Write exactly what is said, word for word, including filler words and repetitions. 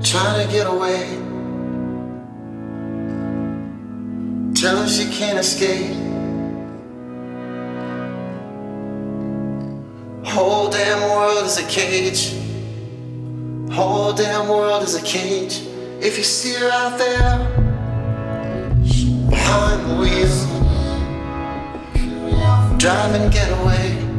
trying to get away. Tell her she can't escape. Whole damn world is a cage. Whole damn world is a cage. If you see her out there behind the wheel, drive and get away.